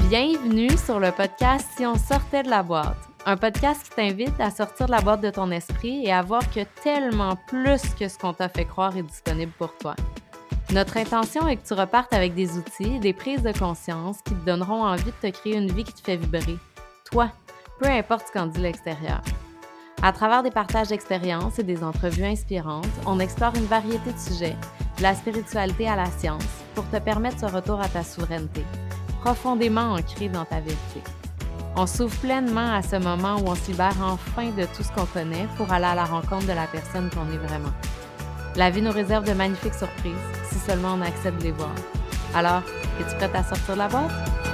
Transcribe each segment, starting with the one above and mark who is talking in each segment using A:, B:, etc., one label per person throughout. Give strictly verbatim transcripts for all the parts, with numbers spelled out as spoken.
A: Bienvenue sur le podcast « Si on sortait de la boîte », un podcast qui t'invite à sortir de la boîte de ton esprit et à voir que tellement plus que ce qu'on t'a fait croire est disponible pour toi. Notre intention est que tu repartes avec des outils et des prises de conscience qui te donneront envie de te créer une vie qui te fait vibrer. Toi, peu importe ce qu'en dit l'extérieur. À travers des partages d'expériences et des entrevues inspirantes, on explore une variété de sujets, de la spiritualité à la science, pour te permettre ce retour à ta souveraineté, profondément ancré dans ta vérité. On s'ouvre pleinement à ce moment où on se libère enfin de tout ce qu'on connaît pour aller à la rencontre de la personne qu'on est vraiment. La vie nous réserve de magnifiques surprises, si seulement on accepte de les voir. Alors, es-tu prête à sortir de la boîte?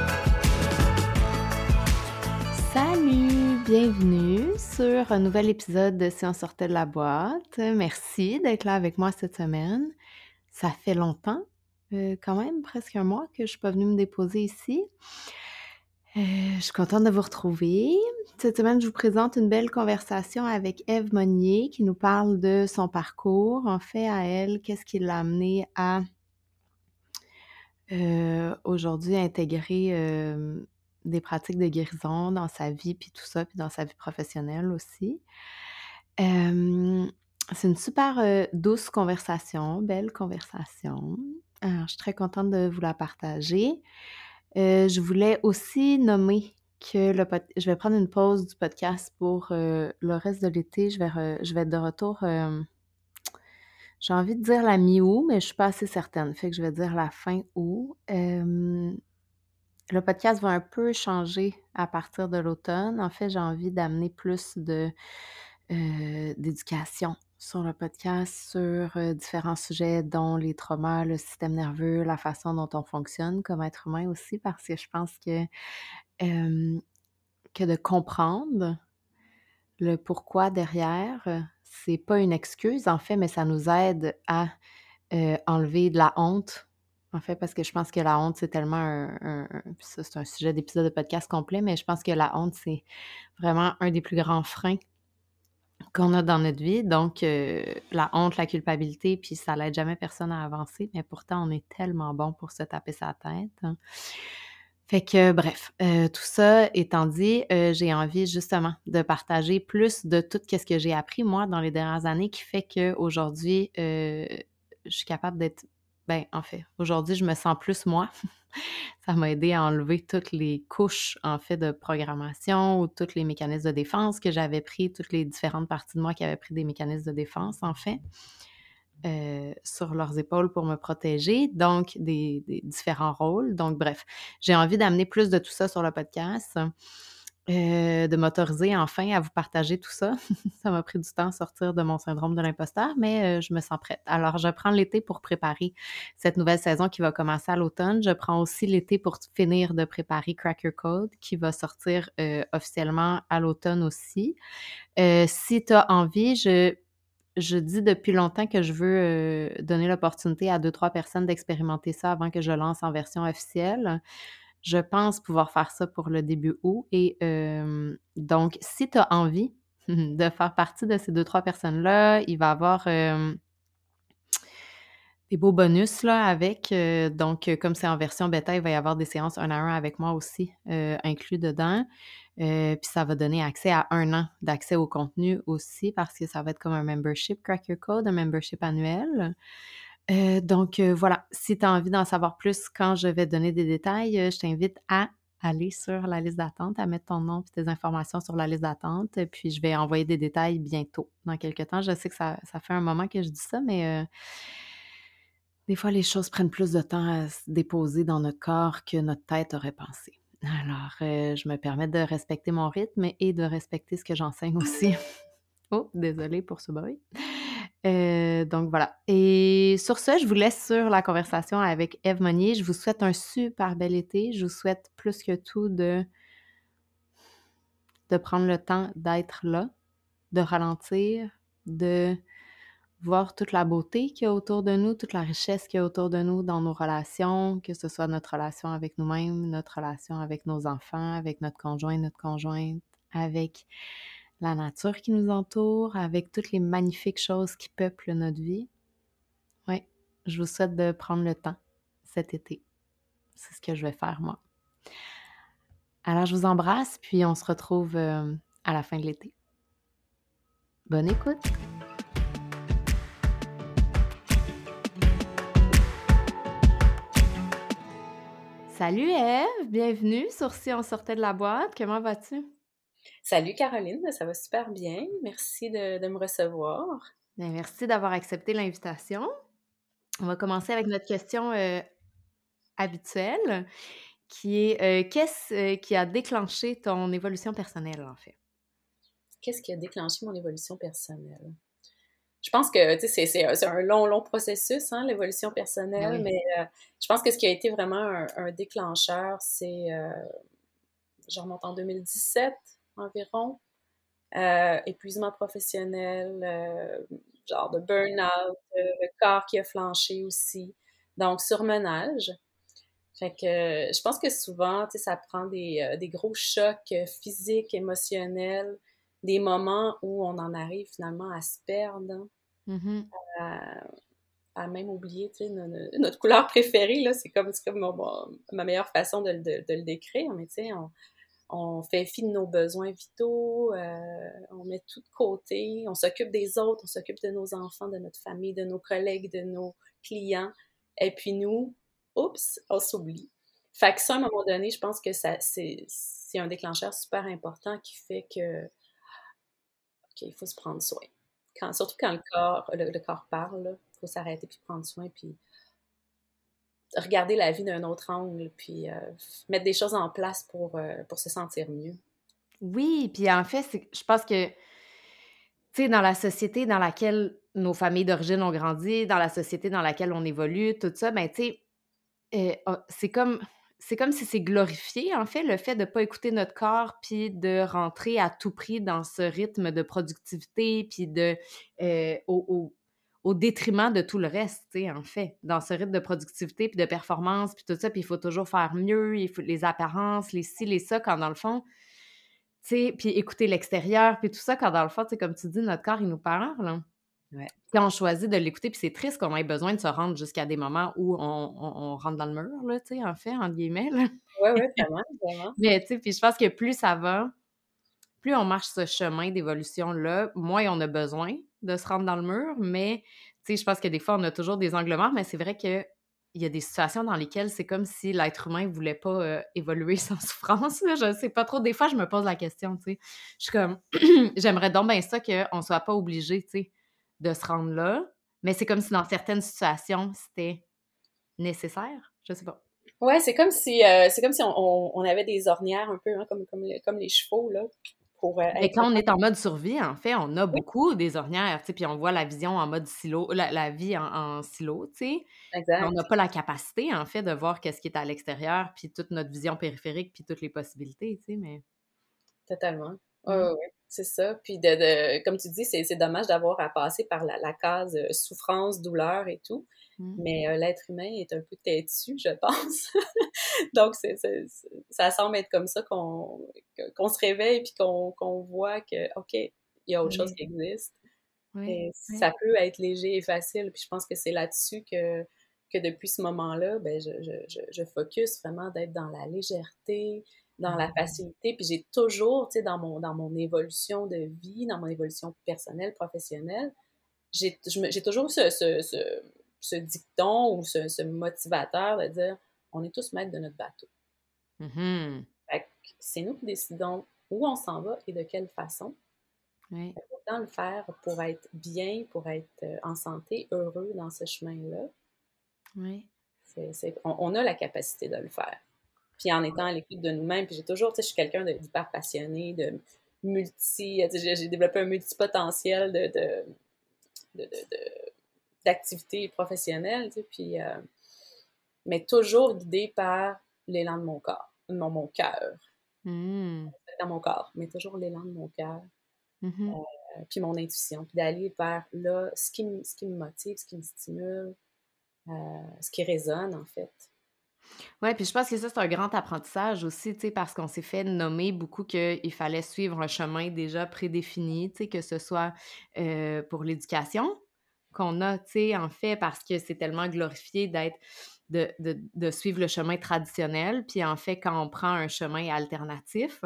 A: Salut! Bienvenue sur un nouvel épisode de Si on sortait de la boîte. Merci d'être là avec moi cette semaine. Ça fait longtemps, euh, quand même, presque un mois que je suis pas venue me déposer ici. Euh, je suis contente de vous retrouver. Cette semaine, je vous présente une belle conversation avec Ève Monnier qui nous parle de son parcours. En fait, à elle, qu'est-ce qui l'a amené à euh, aujourd'hui intégrer euh, des pratiques de guérison dans sa vie, puis tout ça, puis dans sa vie professionnelle aussi. Euh, c'est une super euh, douce conversation, belle conversation. Alors, je suis très contente de vous la partager. Euh, je voulais aussi nommer que le pod- je vais prendre une pause du podcast pour euh, le reste de l'été. Je vais, re- je vais être de retour, euh, j'ai envie de dire la mi-août, mais je suis pas assez certaine. Fait que je vais dire la fin août. Euh, le podcast va un peu changer à partir de l'automne. En fait, j'ai envie d'amener plus de euh, d'éducation sur le podcast, sur euh, différents sujets, dont les traumas, le système nerveux, la façon dont on fonctionne comme être humain aussi, parce que je pense que, euh, que de comprendre le pourquoi derrière, euh, c'est pas une excuse, en fait, mais ça nous aide à euh, enlever de la honte. En fait, parce que je pense que la honte, c'est tellement un, un- un- puis ça, c'est un sujet d'épisode de podcast complet, mais je pense que la honte, c'est vraiment un des plus grands freins qu'on a dans notre vie. Donc, euh, la honte, la culpabilité, puis ça n'aide jamais personne à avancer, mais pourtant, on est tellement bon pour se taper sa tête, hein. Fait que, bref, euh, tout ça étant dit, euh, j'ai envie justement de partager plus de tout ce que j'ai appris, moi, dans les dernières années, qui fait qu'aujourd'hui, euh, je suis capable d'être, ben, en fait, aujourd'hui, je me sens plus moi. Ça m'a aidé à enlever toutes les couches, en fait, de programmation ou tous les mécanismes de défense que j'avais pris, toutes les différentes parties de moi qui avaient pris des mécanismes de défense, en fait, euh, sur leurs épaules pour me protéger, donc des, des différents rôles. Donc, bref, j'ai envie d'amener plus de tout ça sur le podcast, euh, de m'autoriser enfin à vous partager tout ça. Ça m'a pris du temps à sortir de mon syndrome de l'imposteur, mais euh, je me sens prête. Alors, je prends l'été pour préparer cette nouvelle saison qui va commencer à l'automne. Je prends aussi l'été pour finir de préparer Crack Your Code qui va sortir euh, officiellement à l'automne aussi. Euh, si tu as envie, je, je dis depuis longtemps que je veux euh, donner l'opportunité à deux, trois personnes d'expérimenter ça avant que je lance en version officielle. Je pense pouvoir faire ça pour le début août. Et euh, donc, si tu as envie de faire partie de ces deux, trois personnes-là, il va y avoir euh, des beaux bonus là avec. Euh, donc, euh, comme c'est en version bêta, il va y avoir des séances un à un avec moi aussi euh, inclus dedans. Euh, puis ça va donner accès à un an d'accès au contenu aussi parce que ça va être comme un membership Crack Your Code, un membership annuel. Euh, donc euh, voilà, si tu as envie d'en savoir plus quand je vais donner des détails, euh, je t'invite à aller sur la liste d'attente, à mettre ton nom et tes informations sur la liste d'attente. Puis je vais envoyer des détails bientôt, dans quelques temps. Je sais que ça, ça fait un moment que je dis ça, mais euh, des fois, les choses prennent plus de temps à se déposer dans notre corps que notre tête aurait pensé. Alors, euh, je me permets de respecter mon rythme et de respecter ce que j'enseigne aussi. Oh, désolée pour ce bruit. Euh, donc voilà. Et sur ce, je vous laisse sur la conversation avec Ève Monnier. Je vous souhaite un super bel été. Je vous souhaite plus que tout de, de prendre le temps d'être là, de ralentir, de voir toute la beauté qu'il y a autour de nous, toute la richesse qu'il y a autour de nous dans nos relations, que ce soit notre relation avec nous-mêmes, notre relation avec nos enfants, avec notre conjoint, notre conjointe, avec la nature qui nous entoure, avec toutes les magnifiques choses qui peuplent notre vie. Oui, je vous souhaite de prendre le temps cet été. C'est ce que je vais faire, moi. Alors je vous embrasse, puis on se retrouve, hem, à la fin de l'été. Bonne écoute! Salut Ève, bienvenue sur Si on sortait de la boîte, comment vas-tu?
B: Salut Caroline, ça va super bien. Merci de, de me recevoir.
A: Bien, merci d'avoir accepté l'invitation. On va commencer avec notre question, heu, habituelle qui est, heu, qu'est-ce, heu, qui a déclenché ton évolution personnelle, en fait?
B: Qu'est-ce qui a déclenché mon évolution personnelle? Je pense que, tu sais, c'est, c'est, un c'est un long, long processus, hein, l'évolution
A: Ben
B: personnelle,
A: oui.
B: mais euh, je pense que ce qui a été vraiment un, un déclencheur, c'est, euh, je remonte en deux mille dix-sept environ, euh, épuisement professionnel, euh, genre de burn-out, euh, le corps qui a flanché aussi, donc surmenage. Fait que euh, je pense que souvent, tu sais, ça prend des, euh, des gros chocs euh, physiques, émotionnels, des moments où on en arrive finalement à se perdre, hein,
A: Mmh.
B: à, à même oublier, tu sais, no- no- notre couleur préférée, là, c'est comme, c'est comme mon- mon- ma meilleure façon de, le- de- de le décrire, mais tu sais, on, on fait fi de nos besoins vitaux, euh, on met tout de côté, on s'occupe des autres, on s'occupe de nos enfants, de notre famille, de nos collègues, de nos clients. Et puis nous, oups, on s'oublie. Fait que ça, à un moment donné, je pense que ça, c'est, c'est un déclencheur super important qui fait que, OK, il faut se prendre soin. Quand, surtout quand le corps, le, le corps parle, il faut s'arrêter puis prendre soin, puis regarder la vie d'un autre angle, puis euh, mettre des choses en place pour, euh, pour se sentir mieux.
A: Oui, puis en fait, c'est je pense que, tu sais, dans la société dans laquelle nos familles d'origine ont grandi, dans la société dans laquelle on évolue, tout ça, ben, tu sais, heu, ah, c'est comme c'est comme si c'est glorifié, en fait, le fait de pas écouter notre corps, puis de rentrer à tout prix dans ce rythme de productivité, puis de, heu, au au au détriment de tout le reste, tu sais, en fait. Dans ce rythme de productivité, puis de performance, puis tout ça, puis il faut toujours faire mieux, il faut les apparences, les ci, les ça, quand dans le fond, tu sais, puis écouter l'extérieur, puis tout ça, quand dans le fond, tu sais, comme tu dis, notre corps, il nous parle.
B: Ouais.
A: Puis on choisit de l'écouter, puis c'est triste qu'on ait besoin de se rendre jusqu'à des moments où on on on rentre dans le mur, là, tu sais, en fait, entre guillemets, là.
B: Ouais, ouais, vraiment, vraiment.
A: Mais tu sais, puis je pense que plus ça va, plus on marche ce chemin d'évolution-là, moins on a besoin de se rendre dans le mur. Mais tu sais, je pense que des fois, on a toujours des angles morts, mais c'est vrai qu'il y a des situations dans lesquelles c'est comme si l'être humain ne voulait pas, heu, évoluer sans souffrance, là. Je sais pas trop. Des fois, je me pose la question, tu sais. Je suis comme: «J'aimerais donc bien ça qu'on soit pas obligé, tu sais, de se rendre là», mais c'est comme si dans certaines situations, c'était nécessaire. Je sais pas.
B: Ouais, c'est comme si, euh, c'est comme si on, on- on avait des ornières un peu, hein, comme, comme, les, comme les chevaux, là, pour euh,
A: Mais
B: être
A: quand on
B: capable.
A: est en mode survie, en fait, on a
B: Oui,
A: beaucoup des ornières, tu sais, puis on voit la vision en mode silo, la la vie en en silo, tu sais. Mais on
B: exact,
A: n'a pas la capacité, en fait, de voir qu'est-ce qui est à l'extérieur, puis toute notre vision périphérique, puis toutes les possibilités, tu sais, mais
B: totalement. Ouais,
A: mmh,
B: ouais, ouais, c'est ça. Puis, de, de, comme tu dis, c'est, c'est dommage d'avoir à passer par la, la case euh, souffrance, douleur et tout.
A: mmh,
B: Mais euh, l'être humain est un peu têtu, je pense. Donc, c'est, c'est- c'est- ça semble être comme ça qu'on, que- qu'on se réveille puis qu'on, qu'on voit que, OK, il y a autre chose
A: oui,
B: qui existe.
A: oui,
B: Et
A: oui.
B: ça peut être léger et facile. Puis je pense que c'est là-dessus que, que depuis ce moment-là, ben je, je, je, je focus vraiment d'être dans la légèreté, dans la
A: Mmh.
B: facilité. Puis j'ai toujours, tu sais, dans mon, dans mon évolution de vie, dans mon évolution personnelle, professionnelle, j'ai je me- j'ai toujours eu ce, ce, ce, ce dicton ou ce, ce motivateur de dire on est tous maîtres de notre bateau.
A: Mmh.
B: Fait que c'est nous qui décidons où on s'en va et de quelle façon.
A: Oui,
B: Autant le faire pour être bien, pour être euh, en santé, heureux dans ce chemin-là.
A: oui.
B: C'est, c'est- on, on a la capacité de le faire. Puis en étant à l'écoute de nous-mêmes, puis j'ai toujours, tu sais, je suis quelqu'un de- d'hyper passionné, de multi, tu sais, j'ai j'ai développé un multipotentiel de, de, de, de- de- d'activités professionnelles, tu sais, puis, euh, mais toujours guidé par l'élan de mon corps, non, mon cœur,
A: Mmh.
B: dans mon corps, mais toujours l'élan de mon cœur,
A: Mmh.
B: euh, puis mon intuition, puis d'aller vers là, ce qui, me- ce qui me motive, ce qui me stimule, euh, ce qui résonne en fait.
A: Ouais, puis je pense que ça, c'est un grand apprentissage aussi, tu sais, parce qu'on s'est fait nommer beaucoup qu'il fallait suivre un chemin déjà prédéfini, tu sais, que ce soit, heu, pour l'éducation qu'on a, tu sais, en fait, parce que c'est tellement glorifié d'être de de de suivre le chemin traditionnel. Puis en fait, quand on prend un chemin alternatif,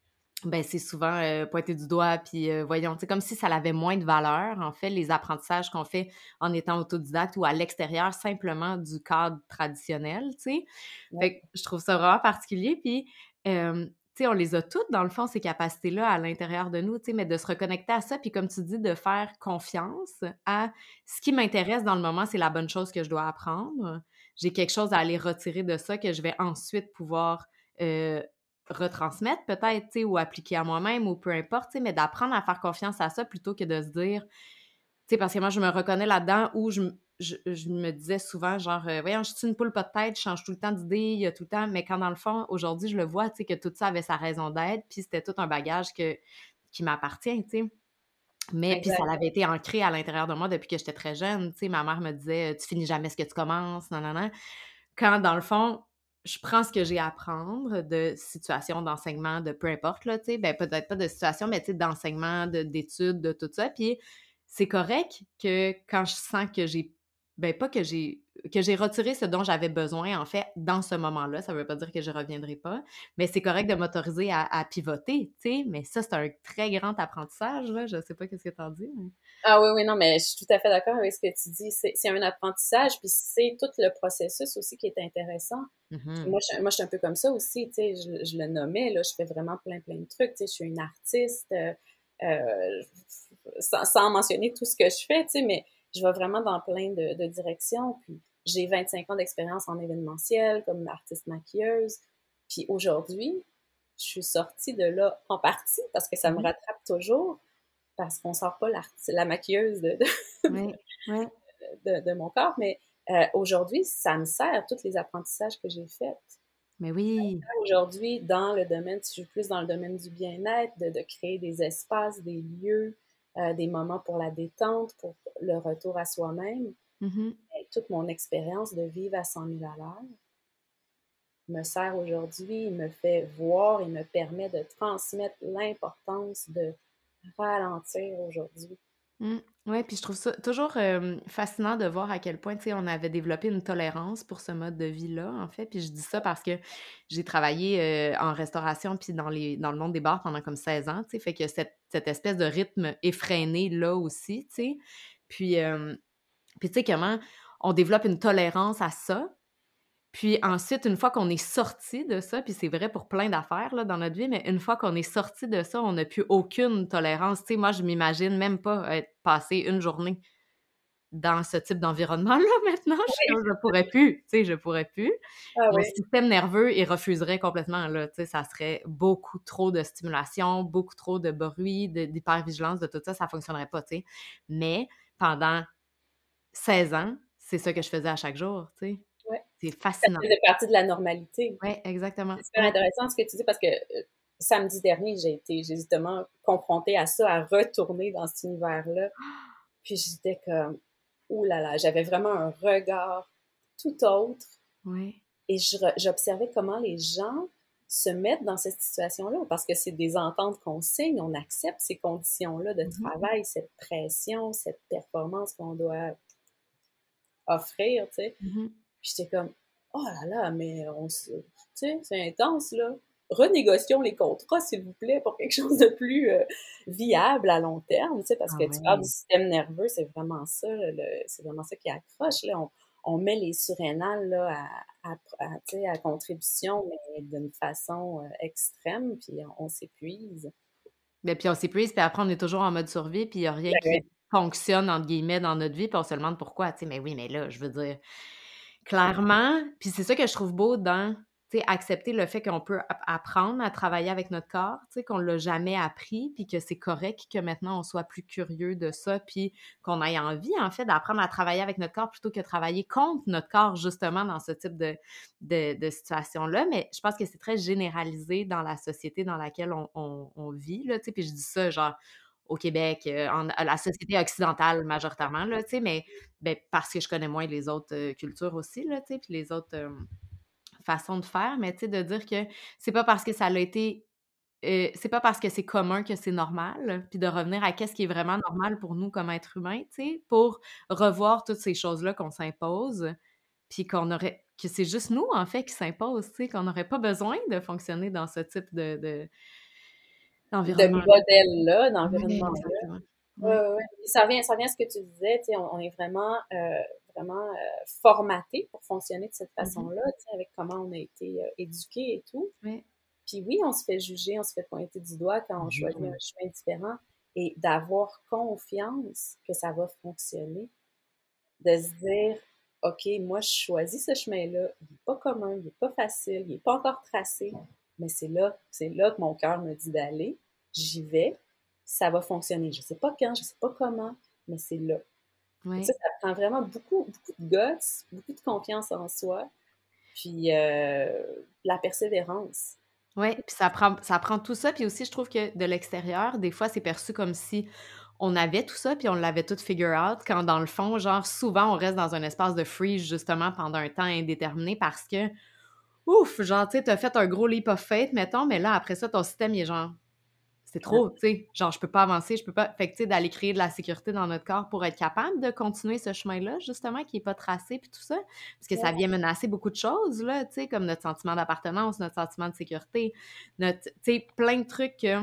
A: ben c'est souvent, heu, pointé du doigt puis, heu, voyons, tu sais, comme si ça avait moins de valeur, en fait, les apprentissages qu'on fait en étant autodidacte ou à l'extérieur simplement du cadre traditionnel, tu sais?
B: Ouais,
A: Fait que je trouve ça vraiment particulier puis, hem, tu sais, on les a toutes dans le fond ces capacités-là à l'intérieur de nous, tu sais, mais de se reconnecter à ça puis comme tu dis, de faire confiance à ce qui m'intéresse dans le moment, c'est la bonne chose que je dois apprendre. J'ai quelque chose à aller retirer de ça que je vais ensuite pouvoir, heu retransmettre peut-être, tu sais, ou appliquer à moi-même ou peu importe, tu sais, mais d'apprendre à faire confiance à ça plutôt que de se dire, tu sais, parce que moi, je me reconnais là-dedans où je, m- je, je me disais souvent, genre, euh, voyons, je suis une poule pas de tête, je change tout le temps d'idée, il y a tout le temps, mais quand dans le fond, aujourd'hui, je le vois, tu sais, que tout ça avait sa raison d'être, puis c'était tout un bagage que, qui m'appartient, tu sais. Mais puis ça
B: exact.
A: avait été ancré à l'intérieur de moi depuis que j'étais très jeune, tu sais, ma mère me disait: «Tu finis jamais ce que tu commences, non, non, non». Quand dans le fond, je prends ce que j'ai à apprendre de situations d'enseignement, de peu importe là, tu sais, ben, peut-être pas de situation, mais tu sais, d'enseignement, de d'études, de tout ça, puis c'est correct que quand je sens que j'ai ben, pas que j'ai que j'ai retiré ce dont j'avais besoin, en fait, dans ce moment-là, ça veut pas dire que je reviendrai pas, mais c'est correct de m'autoriser à à pivoter, tu sais, mais ça, c'est un très grand apprentissage, là, je sais pas qu'est-ce que tu en dis, mais
B: Ah oui, oui, non, mais je suis tout à fait d'accord avec ce que tu dis. C'est c'est un apprentissage, puis c'est tout le processus aussi qui est intéressant. Puis
A: mmh
B: moi, je, moi, je suis un peu comme ça aussi, tu sais, je, je le nommais, là, je fais vraiment plein, plein de trucs, tu sais, je suis une artiste, euh, euh, sans, sans mentionner tout ce que je fais, tu sais, mais je vais vraiment dans plein de, de directions, puis j'ai vingt-cinq ans d'expérience en événementiel comme artiste maquilleuse, puis aujourd'hui, je suis sortie de là en partie parce que ça me
A: mh.
B: rattrape toujours, parce qu'on sort pas la maquilleuse de, de,
A: Ouais, ouais,
B: de, de mon corps, mais euh, aujourd'hui, ça me sert, tous les apprentissages que j'ai faits.
A: mais oui.
B: Aujourd'hui, dans le domaine, si je suis plus dans le domaine du bien-être, de, de créer des espaces, des lieux, euh, des moments pour la détente, pour le retour à soi-même,
A: Mmh
B: et toute mon expérience de vivre à cent mille à l'heure me sert aujourd'hui, me fait voir et me permet de transmettre l'importance de ralentir aujourd'hui.
A: Mmh. Ouais, puis je trouve ça toujours, hem, fascinant de voir à quel point, tu sais, on avait développé une tolérance pour ce mode de vie-là, en fait. Puis je dis ça parce que j'ai travaillé, heu, en restauration puis dans les dans le monde des bars pendant comme seize ans, tu sais, fait que cette cette espèce de rythme effréné-là aussi, tu sais. Puis, hem, puis tu sais, comment on développe une tolérance à ça, puis ensuite, une fois qu'on est sorti de ça, puis c'est vrai pour plein d'affaires là, dans notre vie, mais une fois qu'on est sorti de ça, on n'a plus aucune tolérance. Tu sais, moi, je m'imagine même pas être passer une journée dans ce type d'environnement-là maintenant. Je suis comme: «Je pourrais plus», tu sais, je pourrais plus.
B: Ah
A: Mon
B: oui,
A: système nerveux, il refuserait complètement là, tu sais, ça serait beaucoup trop de stimulation, beaucoup trop de bruit, de d'hypervigilance, de tout ça, ça fonctionnerait pas, tu sais. Mais pendant seize ans, c'est ça que je faisais à chaque jour, tu sais.
B: ouais.
A: C'est
B: Ça
A: fascinant.
B: faisait partie de la normalité.
A: Ouais, exactement.
B: C'est super
A: Ouais.
B: intéressant ce que tu dis parce que euh, samedi dernier, j'ai été j'ai justement confrontée à ça, à retourner dans cet univers-là. Puis j'étais comme, ouh là là, j'avais vraiment un regard tout autre
A: Ouais.
B: et je re- j'observais comment les gens se mettent dans cette situation-là parce que c'est des ententes qu'on signe, on accepte ces conditions-là de
A: Mmh mh.
B: travail, cette pression, cette performance qu'on doit offrir, tu sais.
A: Mmh
B: Puis j'étais comme, oh là là, mais on se, tu sais, c'est intense, là. Renégocions les contrats, s'il vous plaît, pour quelque chose de plus euh, viable à long terme, tu sais, parce
A: Ah
B: que tu parles du
A: ouais.
B: système nerveux, c'est vraiment ça, le- c'est vraiment ça qui accroche, là. On, on met les surrénales, là, à, à, à, tu sais, à contribution, mais d'une façon euh, extrême, puis on, on s'épuise.
A: Ben, puis on s'épuise, puis après on est toujours en mode survie, puis il y a rien
B: Ouais,
A: qui «fonctionne» entre guillemets dans notre vie, puis on se demande pourquoi, tu sais? Mais oui, mais là, je veux dire, clairement, puis c'est ça que je trouve beau dans, tu sais, accepter le fait qu'on peut ap apprendre à travailler avec notre corps, tu sais, qu'on l'a jamais appris, puis que c'est correct que maintenant on soit plus curieux de ça, puis qu'on ait envie, en fait, d'apprendre à travailler avec notre corps plutôt que travailler contre notre corps, justement, dans ce type de de de situation-là. Mais je pense que c'est très généralisé dans la société dans laquelle on on on vit, là, tu sais, puis je dis ça, genre, au Québec, heu, en à la société occidentale majoritairement, là, tu sais, mais ben, parce que je connais moins les autres, heu, cultures aussi, là, tu sais, puis les autres, hem, façons de faire, mais tu sais, de dire que c'est pas parce que ça l'a été, heu, c'est pas parce que c'est commun que c'est normal, puis de revenir à qu'est-ce qui est vraiment normal pour nous comme être humains, tu sais, pour revoir toutes ces choses-là qu'on s'impose, puis qu'on aurait que c'est juste nous, en fait, qui s'impose, tu sais, qu'on n'aurait pas besoin de fonctionner dans ce type de de
B: De
A: d'environnement-là.
B: modèle-là,
A: Ouais,
B: d'environnement-là.
A: exactement.
B: Ouais,
A: Ouais.
B: ouais, ouais. Puis ça revient ça revient à ce que tu disais, tu sais, on on est vraiment, heu, vraiment, heu, formatés pour fonctionner de cette
A: Mmh mh.
B: façon-là, tu sais, avec comment on a été, heu, éduqués et tout.
A: Ouais.
B: Puis oui, on se fait juger, on se fait pointer du doigt quand on choisit un chemin différent et d'avoir confiance que ça va fonctionner, de se dire: «OK, moi je choisis ce chemin-là, il est pas commun, il est pas facile, il est pas encore tracé, mais c'est là c'est là que mon cœur me dit d'aller. J'y vais, ça va fonctionner. Je sais pas quand, je sais pas comment, mais c'est là». Et ça,
A: Ouais.
B: ça prend vraiment beaucoup beaucoup de guts, beaucoup de confiance en soi, puis, heu, la persévérance.
A: Ouais, puis ça prend ça prend tout ça, puis aussi je trouve que de l'extérieur, des fois, c'est perçu comme si on avait tout ça, puis on l'avait tout figure out, quand dans le fond, genre, souvent, on reste dans un espace de freeze, justement, pendant un temps indéterminé parce que, ouf, genre, tu sais, tu fait un gros leap of faith, mettons, mais là, après ça, ton système, il est genre: «C'est
B: Ouais,
A: trop, tu sais, genre, je peux pas avancer, je peux pas». Fait que, tu sais, d'aller créer de la sécurité dans notre corps pour être capable de continuer ce chemin-là, justement, qui est pas tracé puis tout ça. Parce que ça
B: ouais,
A: vient menacer beaucoup de choses, là, tu sais, comme notre sentiment d'appartenance, notre sentiment de sécurité, notre tu sais, plein de trucs que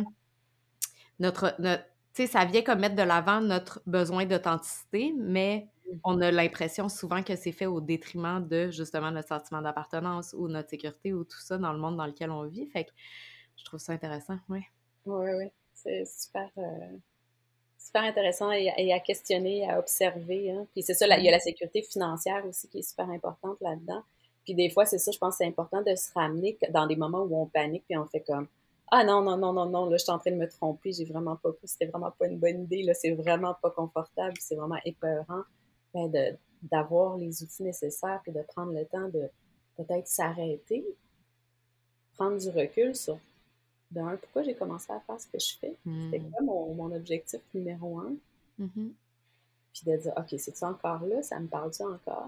A: notre notre tu sais, ça vient comme mettre de l'avant notre besoin d'authenticité, mais on
B: mmh
A: a l'impression souvent que c'est fait au détriment de, justement, notre sentiment d'appartenance ou notre sécurité ou tout ça dans le monde dans lequel on vit. Fait que je trouve ça intéressant, ouais.
B: ouais, ouais, c'est super, heu, super intéressant et à et à questionner, à observer, hein. Puis c'est ça, là, il y a
A: Ouais.
B: la sécurité financière aussi qui est super importante là-dedans. Puis des fois, c'est ça, je pense que c'est important de se ramener que dans des moments où on panique, puis on fait comme: «Ah non, non, non, non, non, là, je suis en train de me tromper, j'ai vraiment pas pu, c'était vraiment pas une bonne idée, là, c'est vraiment pas confortable, c'est vraiment épeurant». Ben, de d'avoir les outils nécessaires, puis de prendre le temps de peut-être s'arrêter, prendre du recul sur de un, pourquoi j'ai commencé à faire ce que je fais? C'était
A: Mmh.
B: quoi mon, mon objectif numéro un?
A: Mmh mh.
B: Puis de dire, OK, c'est ça encore là? Ça me parle-tu encore?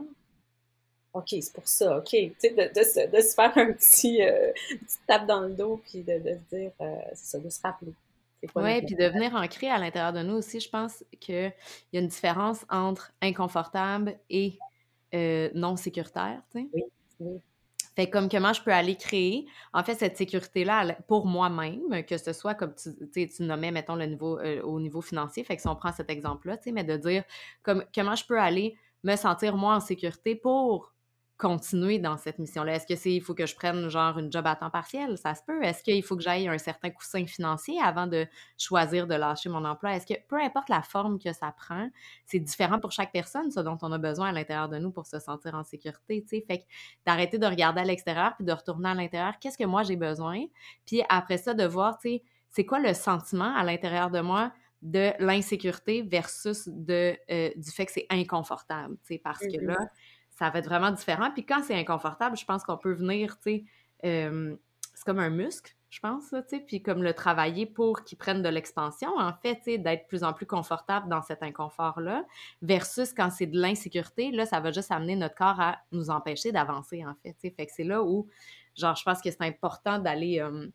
B: OK, c'est pour ça, OK. Tu sais, de, de, se, de se faire un petit, euh, une petite tape dans le dos, puis de, de se dire, euh, c'est ça, de se rappeler. C'est quoi notre
A: Ouais, puis de
B: motivation?
A: venir ancrer à l'intérieur de nous aussi, je pense qu'il y a une différence entre inconfortable et heu, non sécuritaire, tu sais?
B: Oui, oui.
A: Fait que comme comment je peux aller créer, en fait, cette sécurité-là à pour moi-même, que ce soit comme tu tu sais, tu nommais, mettons, le niveau, heu, au niveau financier, fait que si on prend cet exemple-là, tu sais, mais de dire comme comment je peux aller me sentir moi en sécurité pour continuer dans cette mission-là? Est-ce que c'est il faut que je prenne genre une job à temps partiel? Ça se peut. Est-ce qu'il faut que j'aille un certain coussin financier avant de choisir de lâcher mon emploi? Est-ce que peu importe la forme que ça prend, c'est différent pour chaque personne, ce dont on a besoin à l'intérieur de nous pour se sentir en sécurité, tu sais? Fait que d'arrêter de regarder à l'extérieur puis de retourner à l'intérieur. Qu'est-ce que moi j'ai besoin? Puis après ça, de voir, tu sais, c'est quoi le sentiment à l'intérieur de moi de l'insécurité versus de, euh, du fait que c'est inconfortable, tu sais, parce que là,
B: Mhm.
A: ça va être vraiment différent. Puis quand c'est inconfortable, je pense qu'on peut venir, tu sais, euh, c'est comme un muscle, je pense, là, tu sais, puis comme le travailler pour qu'il prenne de l'expansion, en fait, tu sais, d'être de plus en plus confortable dans cet inconfort-là, versus quand c'est de l'insécurité, là, ça va juste amener notre corps à nous empêcher d'avancer, en fait, tu sais. Fait que c'est là où, genre, je pense que c'est important d'aller euh,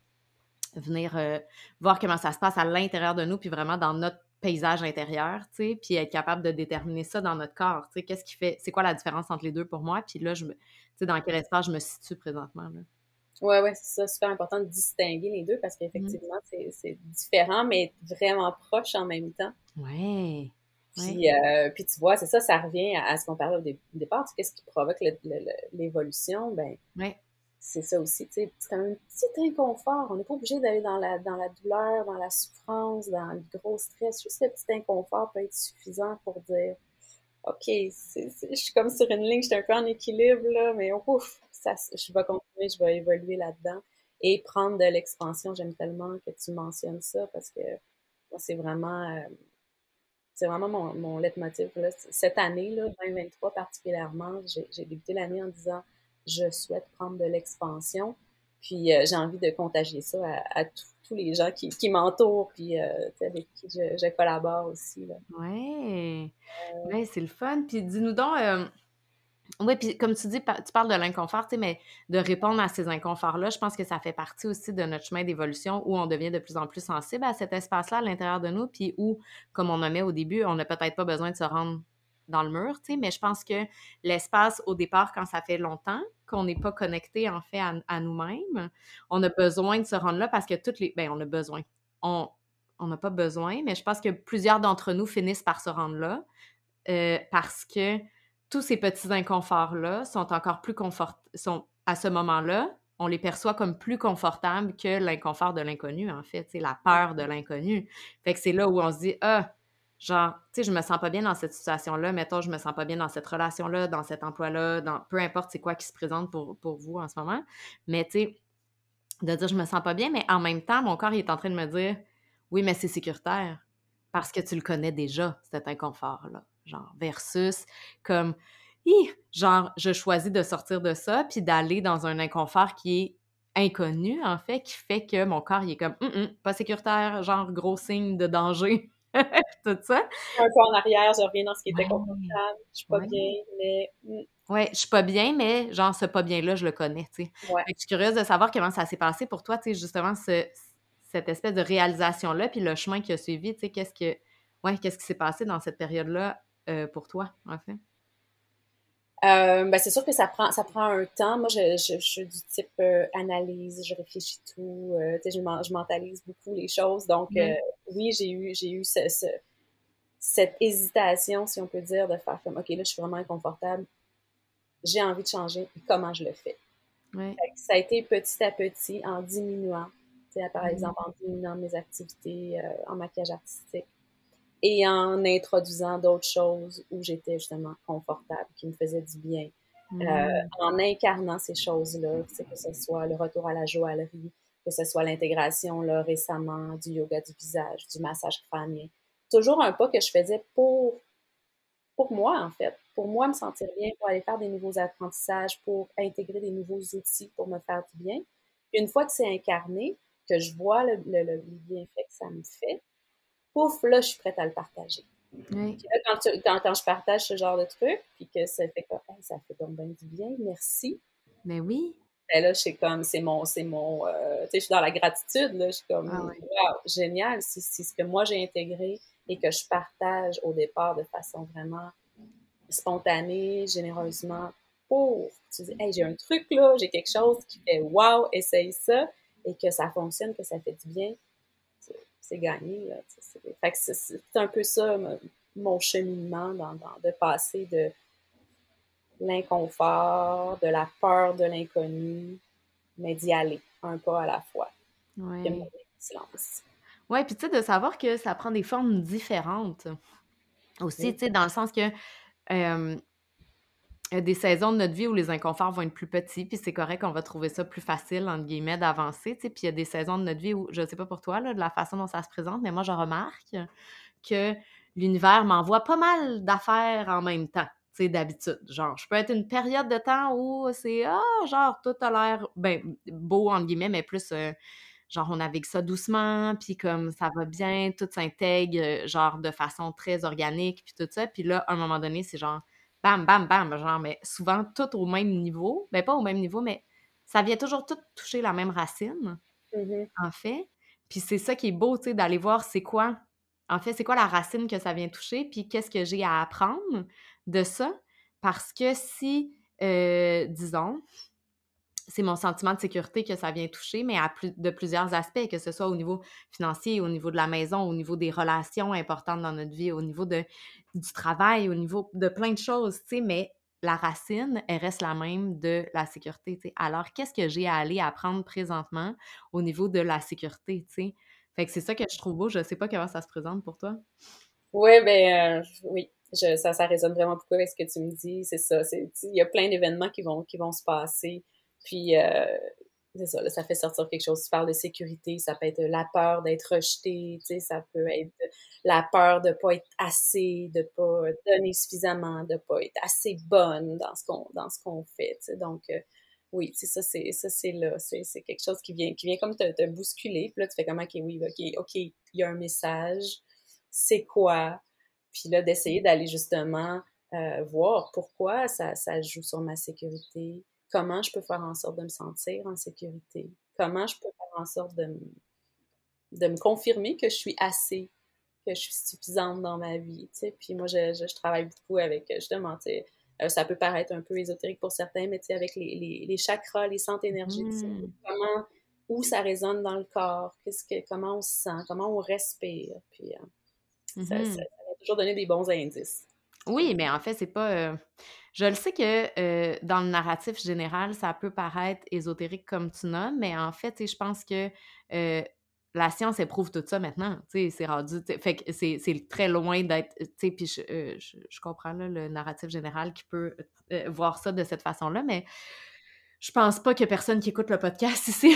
A: venir euh, voir comment ça se passe à l'intérieur de nous, puis vraiment dans notre paysage intérieur, tu sais, puis être capable de déterminer ça dans notre corps, tu sais, qu'est-ce qui fait, c'est quoi la différence entre les deux pour moi, puis là, je me, tu sais, dans quel espace je me situe présentement, là.
B: Ouais, ouais, c'est ça, super important de distinguer les deux parce
A: Mhm.
B: qu'effectivement, c'est c'est différent, mais vraiment proche en même temps.
A: Ouais, ouais,
B: Puis, euh, puis tu vois, c'est ça, ça revient à, à ce qu'on parlait au, dé- au départ. Tu sais, qu'est-ce qui provoque le- le- le- l'évolution? Ben,
A: ouais,
B: c'est ça aussi, tu sais, c'est comme un petit inconfort. On n'est pas obligé d'aller dans la, dans la douleur, dans la souffrance, dans le gros stress. Juste le petit inconfort peut être suffisant pour dire, OK, c'est, c'est- je suis comme sur une ligne, je suis un peu en équilibre, là, mais ouf, ça, je vais continuer, je vais évoluer là-dedans. Et prendre de l'expansion, j'aime tellement que tu mentionnes ça parce que moi, c'est vraiment, euh, c'est vraiment mon, mon leitmotiv. Là. Cette année, là, vingt vingt-trois particulièrement, j'ai j'ai débuté l'année en disant je souhaite prendre de l'expansion. Puis euh, j'ai envie de contagier ça à, à tous tous les gens qui, qui m'entourent, puis euh, tu sais, avec qui je, je collabore aussi. Là.
A: ouais, ouais, c'est le fun. Puis dis-nous donc, euh, oui, puis comme tu dis, pa- tu parles de l'inconfort, tu sais, mais de répondre à ces inconforts-là, je pense que ça fait partie aussi de notre chemin d'évolution où on devient de plus en plus sensible à cet espace-là à l'intérieur de nous, puis où, comme on nommait au début, on n'a peut-être pas besoin de se rendre dans le mur, tu sais, mais je pense que l'espace, au départ, quand ça fait longtemps qu'on n'est pas connecté, en fait, à, à nous-mêmes, on a besoin de se rendre là parce que toutes les... Ben, on a besoin. On on n'a pas besoin, mais je pense que plusieurs d'entre nous finissent par se rendre là euh, parce que tous ces petits inconforts-là sont encore plus confortables, sont à ce moment-là, on les perçoit comme plus confortables que l'inconfort de l'inconnu, en fait, c'est la peur de l'inconnu. Fait que c'est là où on se dit, ah, genre, tu sais, je me sens pas bien dans cette situation-là, mettons, je me sens pas bien dans cette relation-là, dans cet emploi-là, dans peu importe c'est quoi qui se présente pour, pour vous en ce moment, mais tu sais, de dire je me sens pas bien, mais en même temps, mon corps il est en train de me dire, oui, mais c'est sécuritaire, parce que tu le connais déjà, cet inconfort-là, genre, versus comme, hi, genre, je choisis de sortir de ça, puis d'aller dans un inconfort qui est inconnu, en fait, qui fait que mon corps, il est comme, hum, hum, pas sécuritaire, genre, gros signe de danger, tout ça.
B: Un peu en arrière, je reviens dans ce qui était
A: Ouais,
B: confortable. Je suis pas
A: ouais.
B: bien, mais mm,
A: Ouais, je suis pas bien, mais genre, ce pas bien-là, je le connais, tu sais.
B: ouais.
A: Fait que je suis curieuse de savoir comment ça s'est passé pour toi, tu sais, justement, ce, cette espèce de réalisation-là, puis le chemin qui a suivi, tu sais, qu'est-ce que, ouais, qu'est-ce qui s'est passé dans cette période-là euh, pour toi, en fait?
B: Euh, ben c'est sûr que ça prend ça prend un temps. Moi, je, je, je suis du type euh, analyse, je réfléchis tout, euh, tu sais, je, men- je mentalise beaucoup les choses. Donc, euh,
A: Ouais.
B: oui, j'ai eu j'ai eu ce, ce- cette hésitation, si on peut dire, de faire comme, OK, là, je suis vraiment inconfortable, j'ai envie de changer, et comment je le fais?
A: Ouais.
B: Fait que ça a été petit à petit, en diminuant, tu sais, par
A: Mhm.
B: exemple, en diminuant mes activités euh, en maquillage artistique et en introduisant d'autres choses où j'étais justement confortable, qui me faisaient du bien. Euh,
A: Mhm.
B: en incarnant ces choses-là, tu sais, que ce soit le retour à la joaillerie, que ce soit l'intégration là, récemment du yoga du visage, du massage crânien. Toujours un pas que je faisais pour, pour moi, en fait, pour moi me sentir bien, pour aller faire des nouveaux apprentissages, pour intégrer des nouveaux outils pour me faire du bien. Puis une fois que c'est incarné, que je vois le, le, le bienfait que ça me fait, pouf, là, je suis prête à le partager.
A: Ouais.
B: Puis là, quand, tu- quand, quand je partage ce genre de truc, puis que ça fait comme, hey, ça fait donc bien du bien, merci.
A: Mais oui.
B: Ben là, c'est comme, c'est mon, c'est mon, euh, tu sais, je suis dans la gratitude, là, je suis
A: Ah
B: comme,
A: ouais.
B: wow, génial, si, si ce que moi j'ai intégré et que je partage au départ de façon vraiment spontanée, généreusement, pour, tu dis, hey, j'ai un truc là, j'ai quelque chose qui fait wow, essaye ça, et que ça fonctionne, que ça fait du bien, c'est c'est gagné, là, tu sais, c'est- fait que c'est c'est un peu ça, mon mon cheminement dans, dans- de passer de l'inconfort, de la peur de l'inconnu, mais d'y aller un pas à la fois. Puis de me
A: Ouais.
B: donner du silence.
A: Ouais, puis tu sais, de savoir que ça prend des formes différentes aussi,
B: Oui.
A: tu sais, dans le sens que euh, il y a des saisons de notre vie où les inconforts vont être plus petits, puis c'est correct, on va trouver ça plus facile, entre guillemets, d'avancer, tu sais. Puis il y a des saisons de notre vie où, je sais pas pour toi, là, de la façon dont ça se présente, mais moi, je remarque que l'univers m'envoie pas mal d'affaires en même temps, tu sais, d'habitude. Genre, je peux être une période de temps où c'est, ah, genre, tout a l'air, ben, beau, entre guillemets, mais plus, euh, genre, on navigue ça doucement, puis comme ça va bien, tout s'intègre, euh, genre, de façon très organique, puis tout ça. Puis là, à un moment donné, c'est genre, bam, bam, bam, genre, mais souvent tout au même niveau. Ben, pas au même niveau, mais ça vient toujours tout toucher la même racine,
B: Mhm.
A: en fait. Puis c'est ça qui est beau, tu sais, d'aller voir c'est quoi, en fait, c'est quoi la racine que ça vient toucher, puis qu'est-ce que j'ai à apprendre de ça. Parce que si, euh, disons, c'est mon sentiment de sécurité que ça vient toucher, mais à plus, de plusieurs aspects, que ce soit au niveau financier, au niveau de la maison, au niveau des relations importantes dans notre vie, au niveau de, du travail, au niveau de plein de choses, tu sais, mais la racine, elle reste la même de la sécurité, tu sais. Alors, qu'est-ce que j'ai à aller apprendre présentement au niveau de la sécurité, tu sais? Fait que c'est ça que je trouve beau. Je sais pas comment ça se présente pour toi.
B: Ouais, ben euh, oui, je, ça, ça résonne vraiment beaucoup avec ce que tu me dis. C'est ça. C'est, il y a plein d'événements qui vont, qui vont se passer. Puis euh, c'est ça, là, ça fait sortir quelque chose. Tu parles de sécurité, ça peut être la peur d'être rejeté, tu sais, ça peut être la peur de pas être assez, de pas donner suffisamment, de pas être assez bonne dans ce qu'on dans ce qu'on fait, tu sais. Donc euh, oui, tu sais, ça c'est ça c'est là, c'est c'est quelque chose qui vient qui vient comme te, te bousculer. Puis là tu fais comme OK, oui, OK, OK, il y a un message, c'est quoi? Puis là d'essayer d'aller justement euh, voir pourquoi ça ça joue sur ma sécurité, comment je peux faire en sorte de me sentir en sécurité, comment je peux faire en sorte de me, de me confirmer que je suis assez, que je suis suffisante dans ma vie, tu sais. Puis moi, je, je, je travaille beaucoup avec, justement, tu sais, euh, ça peut paraître un peu ésotérique pour certains, mais tu sais, avec les, les, les chakras, les centres énergétiques,
A: Mmh.
B: comment, où ça résonne dans le corps, qu'est-ce que, comment on se sent, comment on respire, puis euh, ça, ça, ça
A: Mmh.
B: va toujours donner des bons indices.
A: Oui, mais en fait, c'est pas, heu je le sais que, heu, dans le narratif général, ça peut paraître ésotérique comme tu nommes, mais en fait, tu sais, je pense que, heu, la science, elle prouve tout ça maintenant, tu sais, c'est rendu, tu sais, fait que c'est c'est très loin d'être, tu sais, puis je, heu, je je comprends, là, le narratif général qui peut, heu, voir ça de cette façon-là, mais je pense pas que personne qui écoute le podcast ici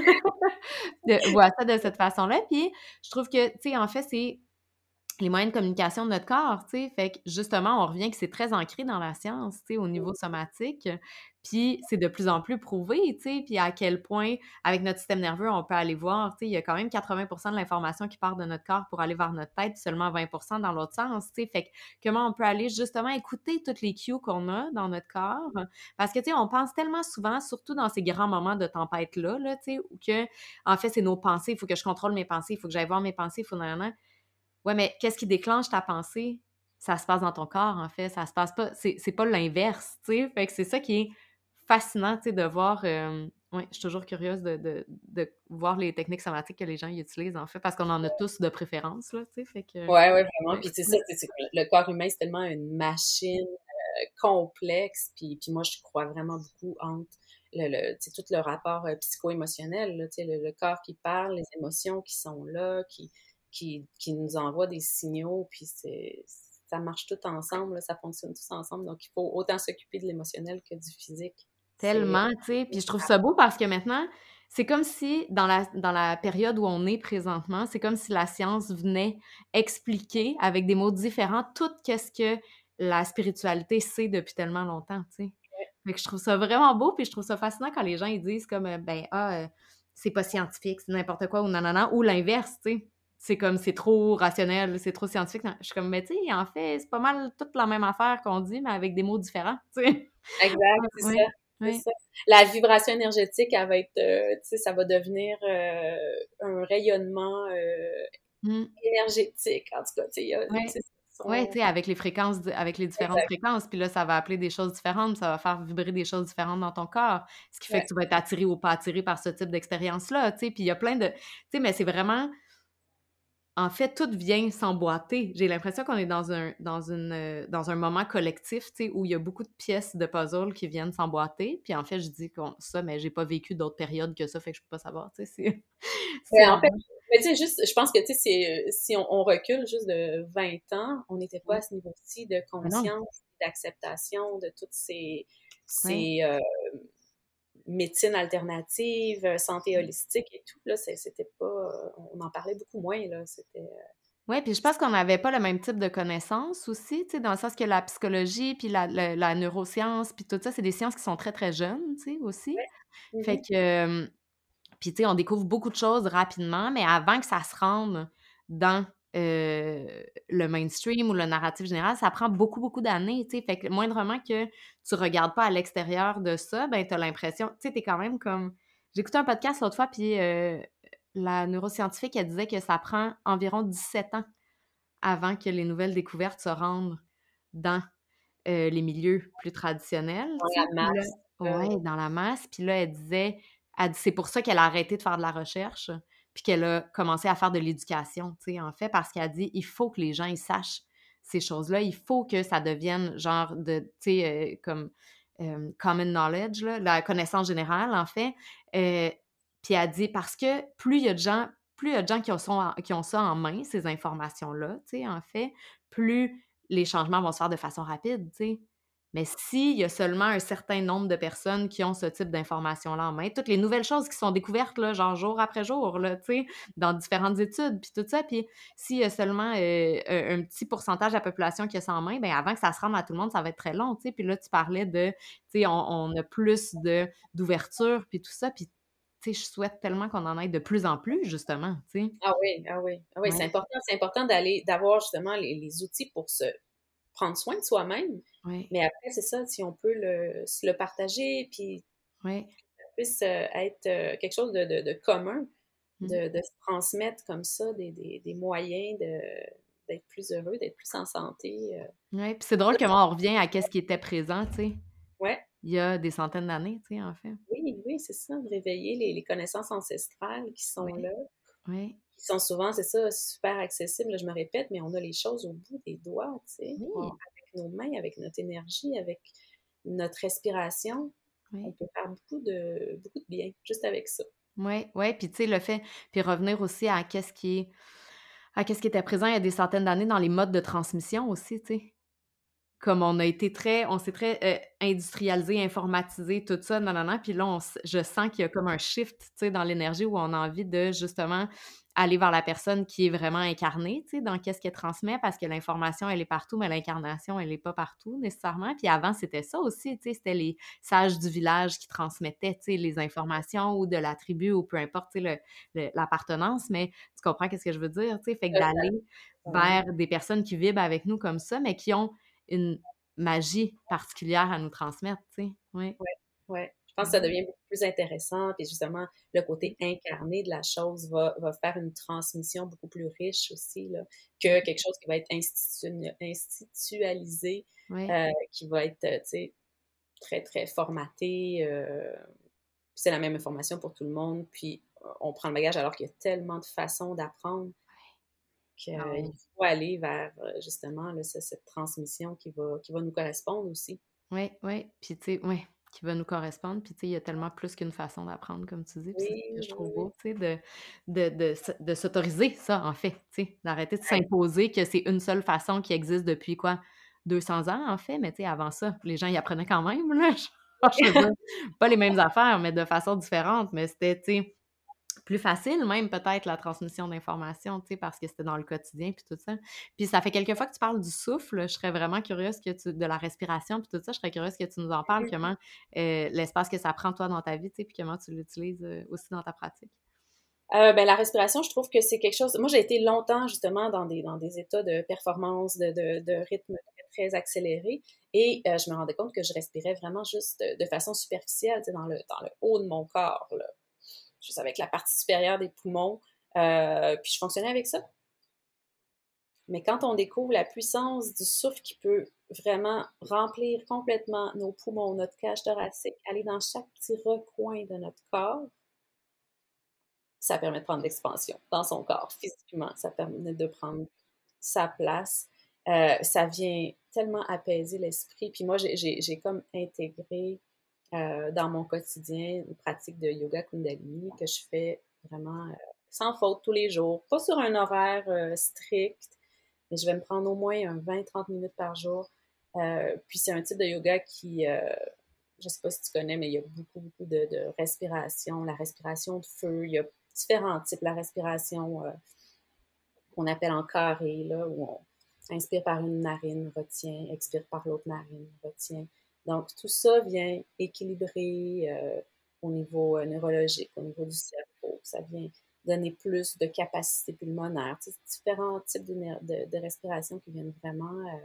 A: de voit ça de cette façon-là, puis je trouve que, tu sais, en fait, c'est les moyens de communication de notre corps, tu sais. Fait que justement, on revient que c'est très ancré dans la science, tu sais, au niveau somatique. Puis c'est de plus en plus prouvé, tu sais, puis à quel point, avec notre système nerveux, on peut aller voir, tu sais, il y a quand même quatre-vingts pour cent de l'information qui part de notre corps pour aller vers notre tête, puis seulement vingt pour cent dans l'autre sens, tu sais. Fait que comment on peut aller justement écouter toutes les cues qu'on a dans notre corps? Parce que, tu sais, on pense tellement souvent, surtout dans ces grands moments de tempête-là, là, tu sais, où que, en fait, c'est nos pensées, il faut que je contrôle mes pensées, il faut que j'aille voir mes pensées, il faut... Ouais, mais qu'est-ce qui déclenche ta pensée? Ça se passe dans ton corps, en fait. Ça se passe pas. C'est, c'est pas l'inverse, tu sais. Fait que c'est ça qui est fascinant, tu sais, de voir. Euh, ouais, je suis toujours curieuse de, de, de voir les techniques somatiques que les gens y utilisent, en fait, parce qu'on en a tous de préférence, là, tu sais. Fait que.
B: Ouais, ouais, vraiment.
A: Ouais,
B: Puis c'est ça,
A: ouais.
B: c'est, c'est, le corps humain, c'est tellement une machine euh, complexe. Puis, puis moi, je crois vraiment beaucoup entre le, le, tu sais, tout le rapport euh, psycho-émotionnel, là, tu sais, le, le corps qui parle, les émotions qui sont là, qui, qui, qui nous envoient des signaux. Puis c'est, ça marche tout ensemble, là, ça fonctionne tous ensemble. Donc, il faut autant s'occuper de l'émotionnel que du physique. C'est...
A: Tellement, tu sais. Puis je trouve ça beau parce que maintenant, c'est comme si, dans la, dans la période où on est présentement, c'est comme si la science venait expliquer avec des mots différents tout ce que la spiritualité sait depuis tellement longtemps, tu sais. Fait que je trouve ça vraiment beau, puis je trouve ça fascinant quand les gens ils disent comme, euh, ben, ah, euh, c'est pas scientifique, c'est n'importe quoi, ou nanana, ou l'inverse, tu sais. C'est comme, c'est trop rationnel, c'est trop scientifique. Non, je suis comme, mais tu sais, en fait, c'est pas mal toute la même affaire qu'on dit, mais avec des mots différents, tu sais.
B: Exact, c'est
A: Ouais,
B: ça. C'est
A: ouais.
B: ça. La vibration énergétique, elle va être, euh, tu sais, ça va devenir euh, un rayonnement euh,
A: Mmh.
B: énergétique. En tout cas, tu sais, il y a- tu
A: Ouais.
B: sais,
A: Ouais,
B: son...
A: tu sais, avec les fréquences d avec les différentes
B: Exact.
A: fréquences, puis là, ça va appeler des choses différentes, ça va faire vibrer des choses différentes dans ton corps, ce qui fait
B: Ouais.
A: que tu vas être attiré ou pas attiré par ce type d'expérience-là, tu sais, puis il y a plein de tu sais, mais c'est vraiment en fait, tout vient s'emboîter. J'ai l'impression qu'on est dans un dans une, heu, dans un moment collectif, tu sais, où il y a beaucoup de pièces de puzzle qui viennent s'emboîter, puis en fait, je dis qu'on ça, mais j'ai pas vécu d'autres périodes que ça, fait que je peux pas savoir, tu sais, c'est c'est
B: Ouais, en fait,
A: vraiment
B: mais tu sais, juste, je pense que, tu sais, c'est, euh, si on, on recule juste de vingt ans, on n'était pas
A: ouais.
B: à ce niveau-ci de
A: Mais non,
B: conscience, d'acceptation de toutes ces,
A: ouais.
B: ces euh, médecines alternatives, euh, santé
A: Mmh.
B: holistique et tout. Là, c'est- c'était pas, euh, on en parlait beaucoup moins, là. C'était, euh,
A: Ouais, puis je pense qu'on n'avait pas le même type de connaissances aussi, tu sais, dans le sens que la psychologie, puis la la la neuroscience, puis tout ça, c'est des sciences qui sont très, très jeunes, tu sais, aussi.
B: ouais.
A: Fait
B: Mhm.
A: que, hem, puis tu sais, on découvre beaucoup de choses rapidement, mais avant que ça se rende dans, heu, le mainstream ou le narratif général, ça prend beaucoup, beaucoup d'années, tu sais. Fait que moindrement que tu regardes pas à l'extérieur de ça, ben, tu as l'impression tu sais, tu es quand même comme j'écoutais un podcast l'autre fois, puis, heu, la neuroscientifique, elle disait que ça prend environ dix-sept ans avant que les nouvelles découvertes se rendent dans, heu, les milieux plus traditionnels,
B: Dans
A: tu
B: la
A: sais. Puis là
B: masse. Euh,
A: ouais, dans la masse. Puis là, elle disait elle dit: «C'est pour ça qu'elle a arrêté de faire de la recherche, puis qu'elle a commencé à faire de l'éducation», tu sais, en fait, parce qu'elle dit: «Il faut que les gens, ils sachent ces choses-là. Il faut que ça devienne genre de tu sais, heu, comme, hem, common knowledge, là, la connaissance générale, en fait». Heu, puis elle dit: «Parce que plus il y a de gens plus il y a de gens qui ont son qui ont ça en main, ces informations-là, tu sais, en fait, plus les changements vont se faire de façon rapide, tu sais. Mais s'il y a seulement un certain nombre de personnes qui ont ce type d'informations-là en main, toutes les nouvelles choses qui sont découvertes, là, genre jour après jour, là, tu sais, dans différentes études, puis tout ça, puis s'il y a seulement, heu, un un petit pourcentage de la population qui a ça en main, ben avant que ça se rende à tout le monde, ça va être très long, tu sais. Puis là, tu parlais de, tu sais, on on a plus de d'ouverture, puis tout ça, puis tu sais, je souhaite tellement qu'on en ait de plus en plus, justement, tu sais.
B: ah oui, ah oui, ah oui, c'est
A: Ouais,
B: important, c'est important d'aller, d'avoir justement les, les outils pour se prendre soin de soi-même.
A: ouais,
B: Mais après, c'est ça, si on peut le, se le partager, puis
A: ouais.
B: ça puisse euh, être euh, quelque chose de, de, de commun,
A: Mmh.
B: de, de se transmettre comme ça des, des, des moyens de, d'être plus heureux, d'être plus en santé. euh.
A: Ouais, puis c'est drôle comment on revient à qu'est-ce qui était présent, tu sais,
B: Ouais,
A: il y a des centaines d'années, tu sais, en fait.
B: oui, oui, c'est ça, de réveiller les, les connaissances ancestrales qui sont
A: Oui,
B: là,
A: oui,
B: qui sont souvent, c'est ça, super accessibles. Là, je me répète, mais on a les choses au bout des doigts, tu sais, on-
A: oui,
B: avec nos mains, avec notre énergie, avec notre respiration. On
A: oui.
B: peut faire beaucoup de, beaucoup de bien juste avec ça.
A: Ouais, ouais, puis tu sais, le fait puis revenir aussi à qu'est-ce qui est à qu'est-ce qui était présent il y a des centaines d'années dans les modes de transmission aussi, tu sais. Comme on a été très on s'est très, heu, industrialisé, informatisé, tout ça, nanana, puis là, on s je sens qu'il y a comme un shift, tu sais, dans l'énergie où on a envie de justement aller vers la personne qui est vraiment incarnée, tu sais, dans qu'est-ce qu'elle transmet parce que l'information, elle est partout, mais l'incarnation, elle est pas partout nécessairement. Puis avant, c'était ça aussi, tu sais, c'était les sages du village qui transmettaient, tu sais, les informations ou de la tribu ou peu importe, tu sais, le le l'appartenance, mais tu comprends qu'est-ce que je veux dire, tu sais? Fait que d'aller
B: Totalement.
A: vers des personnes qui vibrent avec nous comme ça, mais qui ont une magie particulière à nous transmettre, tu sais? Oui.
B: Ouais, ouais. Je pense que ça
A: Mmh.
B: devient beaucoup plus intéressant, puis justement, le côté incarné de la chose va va faire une transmission beaucoup plus riche aussi, là, que quelque chose qui va être institutionnel institualisé,
A: Oui.
B: heu, qui va être, heu, tu sais, très, très formaté, heu, puis c'est la même information pour tout le monde, puis on prend le bagage alors qu'il y a tellement de façons d'apprendre
A: Ah
B: qu'il
A: oui.
B: faut aller vers, heu, justement, là, ce cette transmission qui va qui va nous correspondre aussi.
A: Oui, oui, puis tu sais oui, qui va nous correspondre, puis tu sais, il y a tellement plus qu'une façon d'apprendre comme tu dis, puis c'est ça
B: Oui,
A: que je
B: oui,
A: trouve
B: oui.
A: beau, tu sais, de de de s de s'autoriser ça, en fait, tu sais, d'arrêter de
B: Ouais.
A: s'imposer que c'est une seule façon qui existe depuis quoi? deux cents ans, en fait, mais tu sais, avant ça, les gens y apprenaient quand même, là, genre, je veux dire, pas les mêmes affaires, mais de façon différente, mais c'était, tu sais, plus facile même peut-être la transmission d'informations, tu sais, parce que c'était dans le quotidien puis tout ça. Puis ça fait quelques fois que tu parles du souffle, je serais vraiment curieuse que tu de la respiration puis tout ça, je serais curieuse que tu nous en parles, comment, heu, l'espace que ça prend toi dans ta vie, tu sais, puis comment tu l'utilises, heu, aussi dans ta pratique.
B: Heu, ben, la respiration, je trouve que c'est quelque chose moi, j'ai été longtemps justement dans des dans des états de performance, de de de rythme très, très accéléré et heu, je me rendais compte que je respirais vraiment juste de de façon superficielle, tu sais, dans le dans le haut de mon corps, là, juste avec la partie supérieure des poumons, heu, puis je fonctionnais avec ça. Mais quand on découvre la puissance du souffle qui peut vraiment remplir complètement nos poumons, notre cage thoracique, aller dans chaque petit recoin de notre corps, ça permet de prendre l'expansion dans son corps physiquement. Ça permet de prendre sa place. Euh, ça vient tellement apaiser l'esprit. Puis moi, j'ai, j'ai, j'ai comme intégré euh, dans mon quotidien une pratique de yoga Kundalini que je fais vraiment euh, sans faute tous les jours. Pas sur un horaire euh, strict, mais je vais me prendre au moins un vingt trente minutes par jour. Euh, puis c'est un type de yoga qui, euh, je sais pas si tu connais, mais il y a beaucoup, beaucoup de, de respiration, la respiration de feu, il y a différents types, la respiration euh, qu'on appelle en carré, là, où on inspire par une narine, retient, expire par l'autre narine, retient. Donc, tout ça vient équilibrer euh, au niveau euh, neurologique, au niveau du cerveau. Ça vient donner plus de capacité pulmonaire. Tu sais, différents types de, de, de respiration qui viennent vraiment euh,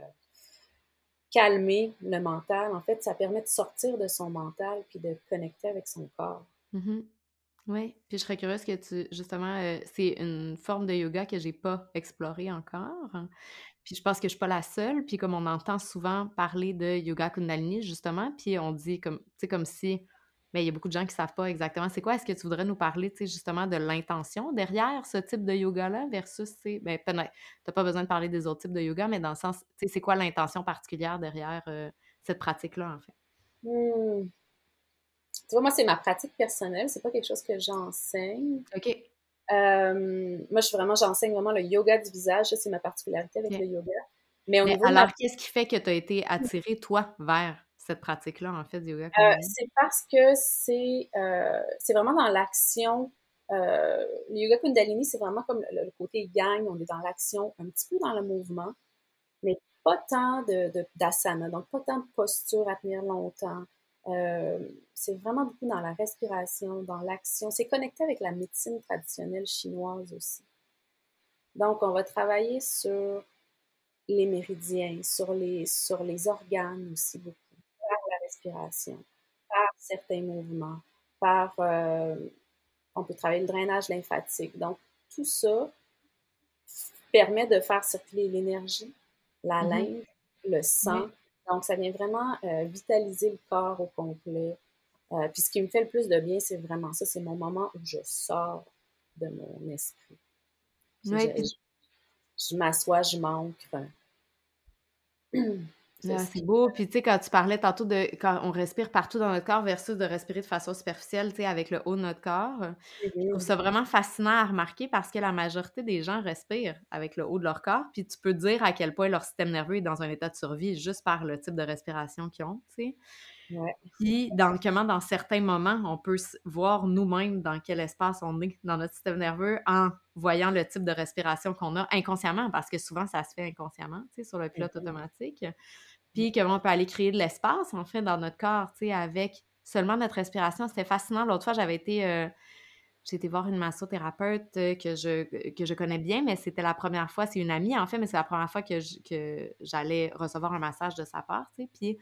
B: calmer le mental. En fait, ça permet de sortir de son mental puis de connecter avec son corps.
A: Mmh. Oui, puis je serais curieuse que tu justement, heu, c'est une forme de yoga que j'ai pas explorée encore, puis je pense que je suis pas la seule, puis comme on entend souvent parler de yoga Kundalini justement, puis on dit comme tu sais, comme si mais il y a beaucoup de gens qui savent pas exactement c'est quoi. Est-ce que tu voudrais nous parler, tu sais, justement de l'intention derrière ce type de yoga-là versus, tu sais, ben, peut-être tu pas besoin de parler des autres types de yoga, mais dans le sens, tu sais, c'est quoi l'intention particulière derrière, heu, cette pratique-là, en fait?
B: Hmm. Tu vois, moi, c'est ma pratique personnelle, c'est pas quelque chose que j'enseigne.
A: OK,
B: Euh, moi, je suis vraiment, j'enseigne vraiment le yoga du visage, ça, c'est ma particularité avec le
A: OK.
B: yoga. Mais au
A: Mais
B: niveau de ma
A: alors, qu'est-ce qui fait que tu as été attirée, toi, vers cette pratique-là, en fait, du yoga
B: Euh,
A: Kundalini?
B: c'est parce que c'est euh, c'est vraiment dans l'action. Euh, le yoga Kundalini, c'est vraiment comme le, le côté yang, on est dans l'action, un petit peu dans le mouvement, mais pas tant de, de- d'asana, donc pas tant de posture à tenir longtemps. Euh, c'est vraiment beaucoup dans la respiration, dans l'action. C'est connecté avec la médecine traditionnelle chinoise aussi. Donc, on va travailler sur les méridiens, sur les, sur les organes aussi beaucoup, par la respiration, par certains mouvements, par euh, On peut travailler le drainage lymphatique. Donc, tout ça permet de faire circuler l'énergie, la
A: Mmh.
B: lymphe, le sang.
A: Oui.
B: Donc, ça vient vraiment euh, vitaliser le corps au complet. Euh, puis ce qui me fait le plus de bien, c'est vraiment ça, c'est mon moment où je sors de mon esprit. Puis je,
A: Ouais, puis
B: je, je m'assois, je m'ancre. C'est
A: ah,
B: ce
A: c'est
B: qui...
A: beau. Puis tu sais, quand tu parlais tantôt de quand on respire partout dans notre corps versus de respirer de façon superficielle, tu sais, avec le haut de notre corps, euh, je trouve
B: Mhm.
A: ça vraiment fascinant à remarquer parce que la majorité des gens respirent avec le haut de leur corps, puis tu peux dire à quel point leur système nerveux est dans un état de survie juste par le type de respiration qu'ils ont, tu sais.
B: Ouais.
A: Puis dans comment dans certains moments, on peut s voir nous-mêmes dans quel espace on est dans notre système nerveux en voyant le type de respiration qu'on a inconsciemment, parce que souvent ça se fait inconsciemment, tu sais, sur le pilote
B: Mhm.
A: automatique. Puis comment on peut aller créer de l'espace, en fait, dans notre corps, tu sais, avec seulement notre respiration. C'était fascinant. L'autre fois, j'avais été, heu, j'ai été voir une massothérapeute, heu, que je que je connais bien, mais c'était la première fois, c'est une amie, en fait, mais c'est la première fois que j que j'allais recevoir un massage de sa part, tu sais, puis,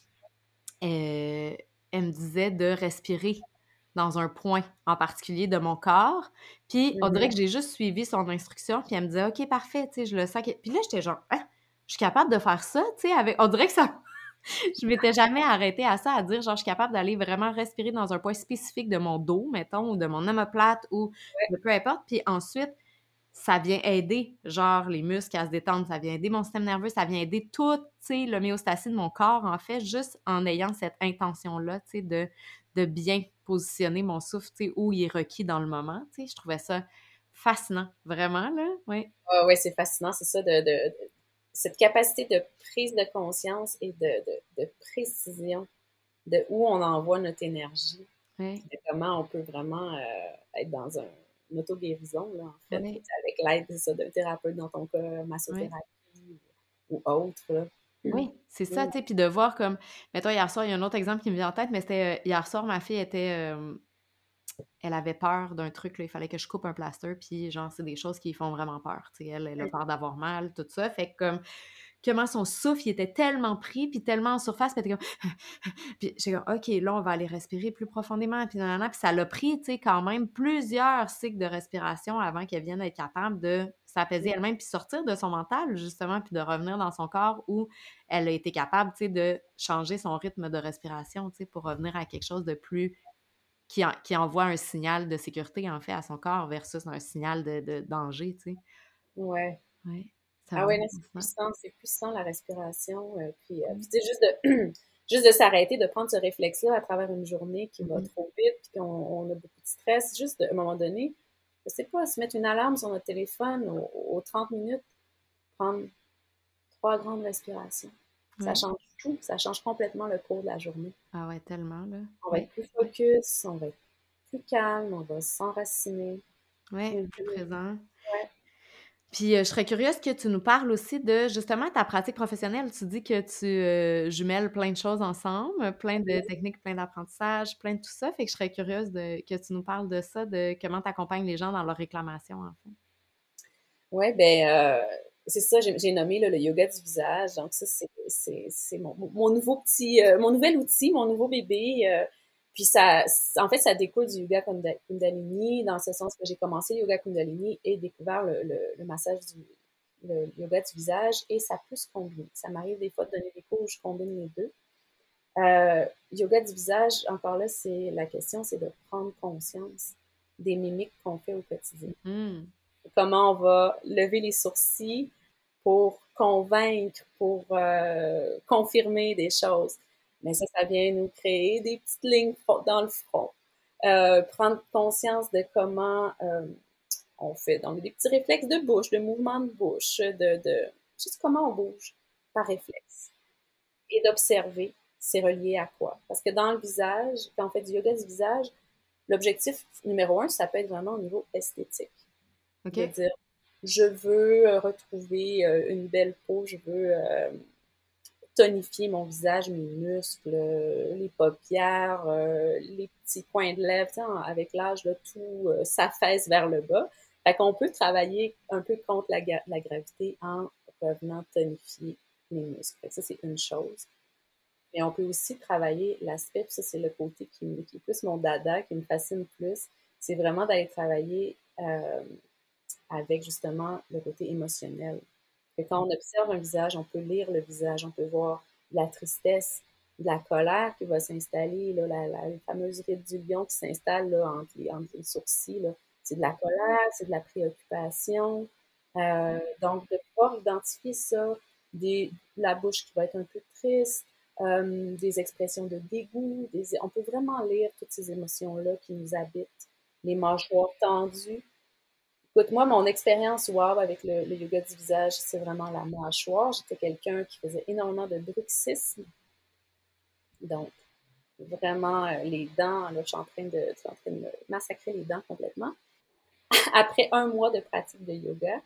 A: heu, elle me disait de respirer dans un point en particulier de mon corps, puis on dirait
B: Mhm.
A: que j'ai juste suivi son instruction, puis elle me disait: «OK, parfait», tu sais, je le sens que puis là, j'étais genre: «Hein? Je suis capable de faire ça?» tu sais, avec on dirait que ça je m'étais jamais arrêtée à ça, à dire genre, je suis capable d'aller vraiment respirer dans un point spécifique de mon dos, mettons, ou de mon omoplate ou de peu importe. Puis ensuite, ça vient aider, genre, les muscles à se détendre, ça vient aider mon système nerveux, ça vient aider tout, tu sais, l'homéostasie de mon corps, en fait, juste en ayant cette intention-là, tu sais, de, de bien positionner mon souffle, tu sais, où il est requis dans le moment, tu sais. Je trouvais ça fascinant, vraiment, là, oui.
B: Ah ouais, c'est fascinant, c'est ça, de, de- de- cette capacité de prise de conscience et de, de- de précision de où on envoie notre énergie, puis
A: Oui,
B: de comment on peut vraiment euh, être dans un, une auto-guérison, là, en fait, là,
A: oui,
B: avec l'aide c'est ça, d'un thérapeute, dans ton cas,
A: oui.
B: massothérapie ou, ou autre. Là.
A: Oui, c'est ça,
B: Mm.
A: tu sais, puis de voir comme mettons hier soir, il y a un autre exemple qui me vient en tête, mais c'était, heu, hier soir, ma fille était, hem, elle avait peur d'un truc, là, il fallait que je coupe un plaster, puis genre, c'est des choses qui font vraiment peur, tu sais, elle, elle a peur d'avoir mal, tout ça, fait que comme comment son souffle, il était tellement pris, puis tellement en surface, puis elle était comme puis j'ai comme: «OK, là, on va aller respirer plus profondément», puis nanana, puis ça l'a pris, tu sais, quand même plusieurs cycles de respiration avant qu'elle vienne être capable de s'apaiser elle-même, puis sortir de son mental, justement, puis de revenir dans son corps où elle a été capable, tu sais, de changer son rythme de respiration, tu sais, pour revenir à quelque chose de plus qui en qui envoie un signal de sécurité, en fait, à son corps versus un signal de de danger, tu sais.
B: Ouais.
A: Ouais, c'est
B: Ah ouais,
A: vraiment
B: non, c'est
A: fascinant.
B: puissant, c'est puissant la respiration. Euh, puis, euh,
A: Mmh.
B: puis tu sais, juste de, juste de s'arrêter, de prendre ce réflexe-là à travers une journée qui va
A: Mmh.
B: trop vite, puis qu'on on a beaucoup de stress, juste de- à un moment donné, je sais pas, se mettre une alarme sur notre téléphone aux, aux trente minutes, prendre trois grandes respirations. Ça
A: Ouais.
B: change tout, ça change complètement le cours de la journée.
A: Ah ouais, tellement, là.
B: On va
A: Ouais.
B: être plus focus, on va être plus calme, on va s'enraciner.
A: Ouais,
B: Mhm.
A: plus présent.
B: Ouais.
A: Puis, heu, je serais curieuse que tu nous parles aussi de, justement, ta pratique professionnelle. Tu dis que tu, heu, jumelles plein de choses ensemble, plein de techniques, plein d'apprentissages, plein de tout ça. Fait que je serais curieuse de que tu nous parles de ça, de comment tu accompagnes les gens dans leurs réclamations, en fait.
B: Ouais, ben, euh, c'est ça, j'ai j'ai nommé là, le yoga du visage. Donc, ça, c'est c'est- c'est mon, mon nouveau petit, euh, mon nouvel outil, mon nouveau bébé. euh, puis, ça, en fait, ça découle du yoga Kunda- Kundalini, dans ce sens que j'ai commencé le yoga Kundalini et découvert le, le, le massage du le yoga du visage et ça peut se combiner. Ça m'arrive des fois de donner des cours où je combine les deux. Euh, yoga du visage, encore là, c'est la question, c'est de prendre conscience des mimiques qu'on fait au quotidien.
A: Mmh.
B: Comment on va lever les sourcils pour convaincre, pour euh, confirmer des choses. Mais ça, ça vient nous créer des petites lignes dans le front. Euh, prendre conscience de comment euh, on fait. Donc, des petits réflexes de bouche, de mouvement de bouche, de, de juste comment on bouge par réflexe. Et d'observer, c'est relié à quoi? Parce que dans le visage, quand on fait du yoga du visage, l'objectif numéro un, ça peut être vraiment au niveau esthétique de
A: OK.
B: dire je veux euh, retrouver euh, une belle peau, je veux euh, tonifier mon visage, mes muscles, euh, les paupières, euh, les petits coins de lèvres. Tu sais, avec l'âge, là, tout euh, s'affaisse vers le bas. Fait qu'on peut travailler un peu contre la, la gravité en revenant tonifier les muscles. Fait que ça, c'est une chose. Mais on peut aussi travailler l'aspect, puis ça, c'est le côté qui, qui est plus mon dada, qui me fascine plus, c'est vraiment d'aller travailler euh, avec justement le côté émotionnel. Et quand on observe un visage, on peut lire le visage, on peut voir de la tristesse, de la colère qui va s'installer, là, la, la, la fameuse ride du lion qui s'installe là, entre, les, entre les sourcils. Là. C'est de la colère, c'est de la préoccupation. Euh, donc, de pouvoir identifier ça, des, la bouche qui va être un peu triste, euh, des expressions de dégoût, des, on peut vraiment lire toutes ces émotions-là qui nous habitent, les mâchoires tendues. Écoute, moi, mon expérience wow avec le, le yoga du visage, c'est vraiment la mâchoire. J'étais quelqu'un qui faisait énormément de bruxisme. Donc, vraiment, euh, les dents, là, je suis en train de, je suis en train de me massacrer les dents complètement. Après un mois de pratique de yoga,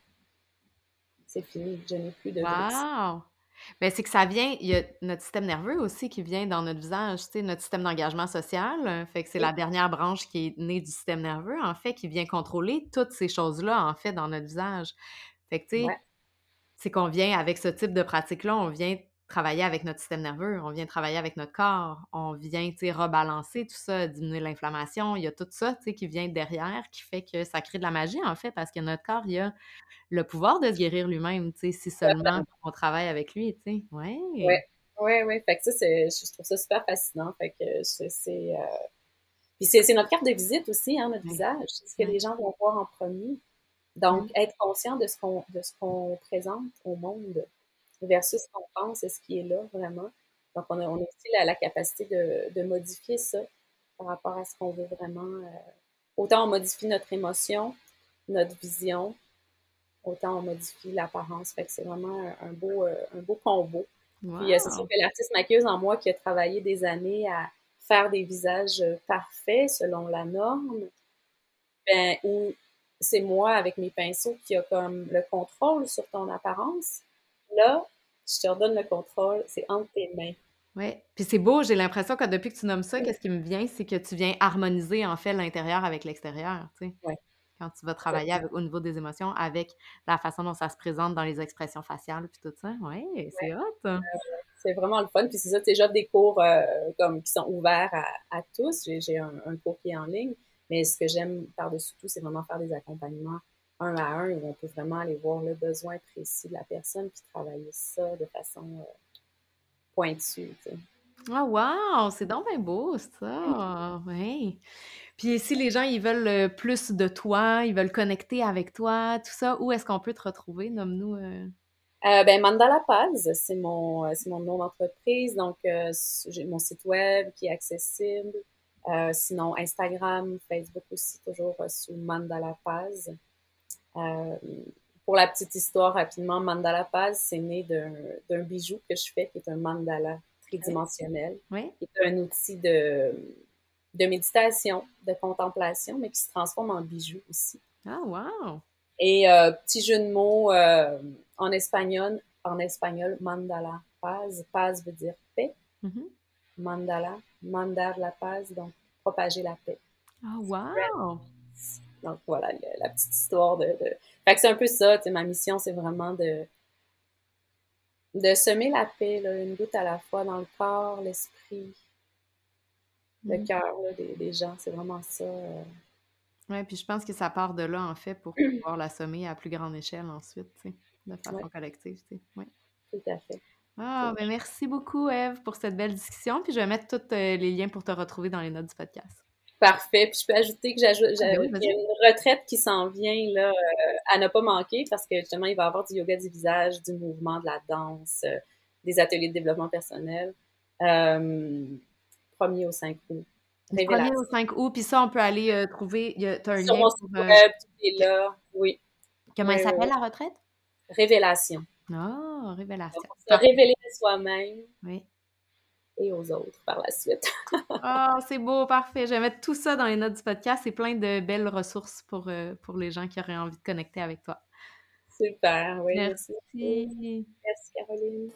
B: c'est fini. Je n'ai plus de bruxisme.
A: Wow! Ben, c'est que ça vient, il y a notre système nerveux aussi qui vient dans notre visage, tu sais, notre système d'engagement social. euh, Fait que c'est la
B: Oui,
A: dernière branche qui est née du système nerveux, en fait, qui vient contrôler toutes ces choses-là, en fait, dans notre visage. Fait que, tu sais,
B: ouais,
A: c'est qu'on vient avec ce type de pratique-là, on vient travailler avec notre système nerveux, on vient travailler avec notre corps, on vient, tu sais, rebalancer tout ça, diminuer l'inflammation. Il y a tout ça, tu sais, qui vient derrière, qui fait que ça crée de la magie, en fait, parce que notre corps, il a le pouvoir de se guérir lui-même, tu sais, si seulement on travaille avec lui, tu sais. Ouais.
B: ouais, ouais, ouais. Fait que ça, c'est, je trouve ça super fascinant. Fait que c'est, c'est, euh... puis c'est, c'est notre carte de visite aussi, hein, notre
A: Ouais.
B: visage. C'est ce que
A: Ouais.
B: les gens vont voir en premier. Donc,
A: Mm.
B: être conscient de ce qu'on, de ce qu'on présente au monde versus ce qu'on pense et ce qui est là, vraiment. Donc, on a, on a aussi la, la capacité de, de modifier ça par rapport à ce qu'on veut vraiment. Euh, autant on modifie notre émotion, notre vision, autant on modifie l'apparence. Fait que c'est vraiment un, un beau, euh, un beau combo. Puis, euh, c'est sûr
A: Wow!
B: que l'artiste maquilleuse en moi qui a travaillé des années à faire des visages parfaits selon la norme, ben, où c'est moi avec mes pinceaux qui a comme le contrôle sur ton apparence. Là, je te redonne le contrôle, c'est entre tes mains.
A: Ouais. Puis c'est beau, j'ai l'impression que depuis que tu nommes ça, qu'est-ce qui me vient, c'est que tu viens harmoniser, en fait, l'intérieur avec l'extérieur, tu sais.
B: Ouais,
A: Quand tu vas travailler
B: complètement.
A: avec, au niveau des émotions, avec la façon dont ça se présente dans les expressions faciales, puis tout ça. Ouais, c'est
B: Ouais,
A: hot!
B: c'est vraiment le fun. Puis c'est ça, tu sais, j'offre des cours euh, comme qui sont ouverts à, à tous. J'ai, j'ai un, un cours qui est en ligne, mais ce que j'aime par-dessus tout, c'est vraiment faire des accompagnements un à un où on peut vraiment aller voir le besoin précis de la personne puis travailler ça de façon euh, pointue, tu sais.
A: Ah wow! C'est donc bien beau ça! Ouais. Puis si les gens, ils veulent euh, plus de toi, ils veulent connecter avec toi, tout ça, où est-ce qu'on peut te retrouver? Nomme-nous. euh,
B: Euh, ben, Mandala Paz, c'est mon, euh, c'est mon nom d'entreprise. Donc, euh, j'ai mon site web qui est accessible. Euh, sinon, Instagram, Facebook aussi, toujours euh, sous Mandala Paz. Euh, pour la petite histoire, rapidement, Mandala Paz, c'est né d'un, d'un bijou que je fais, qui est un mandala
A: Oui.
B: tridimensionnel,
A: Oui?
B: qui est un outil de, de méditation, de contemplation, mais qui se transforme en bijou aussi.
A: Ah wow!
B: Et euh, petit jeu de mots euh, en espagnol, en espagnol, mandala, paz. Paz veut dire paix.
A: Mhm.
B: Mandala, mandar la paz, donc propager la paix.
A: Ah
B: Spread.
A: wow!
B: Donc voilà, le- la petite histoire de, de... Fait que c'est un peu ça, tu sais, ma mission, c'est vraiment de, de semer la paix, là, une goutte à la fois dans le corps, l'esprit, le
A: Mhm.
B: cœur là, des, des gens. C'est vraiment ça. euh.
A: Ouais, puis je pense que ça part de là, en fait, pour pouvoir l'assommer à plus grande échelle ensuite, tu sais, de
B: Ouais,
A: façon collective, tu sais. Ouais.
B: tout à fait.
A: Ah, ben merci beaucoup, Eve, pour cette belle discussion. Puis je vais mettre tous euh, les liens pour te retrouver dans les notes du podcast.
B: Parfait. Puis je peux ajouter que j'ajoute,
A: Ah, ben
B: j'a-
A: oui,
B: qu'il y a
A: vas-y.
B: une retraite qui s'en vient là, euh, à ne pas manquer parce que justement, il va y avoir du yoga du visage, du mouvement, de la danse, euh, des ateliers de développement personnel. Euh, premier au cinq août.
A: Du premier au
B: Révélation.
A: cinq août, puis ça, on peut aller euh, trouver. Tu as un
B: Sur
A: lien
B: mon
A: pour.
B: site
A: euh,
B: web, tout est
A: que-
B: là. Oui,
A: comment elle
B: oui, oui,
A: s'appelle,
B: oui.
A: la retraite?
B: Révélation.
A: Ah,
B: Donc,
A: révélation.
B: pour se
A: Parfait.
B: révéler à soi-même
A: Oui.
B: et aux autres par la suite.
A: Ah, c'est beau, parfait. Je vais mettre tout ça dans les notes du podcast. C'est plein de belles ressources pour, euh, pour les gens qui auraient envie de connecter avec toi.
B: Super, oui, merci beaucoup.
A: Merci.
B: Merci, Caroline.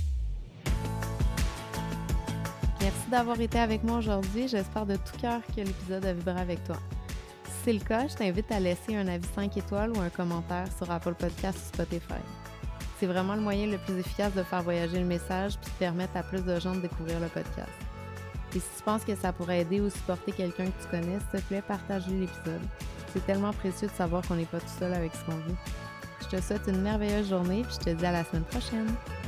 A: Merci d'avoir été avec moi aujourd'hui. J'espère de tout cœur que l'épisode a vibré avec toi. Si c'est le cas, je t'invite à laisser un avis cinq étoiles ou un commentaire sur Apple Podcasts ou Spotify. C'est vraiment le moyen le plus efficace de faire voyager le message puis de permettre à plus de gens de découvrir le podcast. Et si tu penses que ça pourrait aider ou supporter quelqu'un que tu connais, s'il te plaît, partage l'épisode. C'est tellement précieux de savoir qu'on n'est pas tout seul avec ce qu'on vit. Je te souhaite une merveilleuse journée puis je te dis à la semaine prochaine.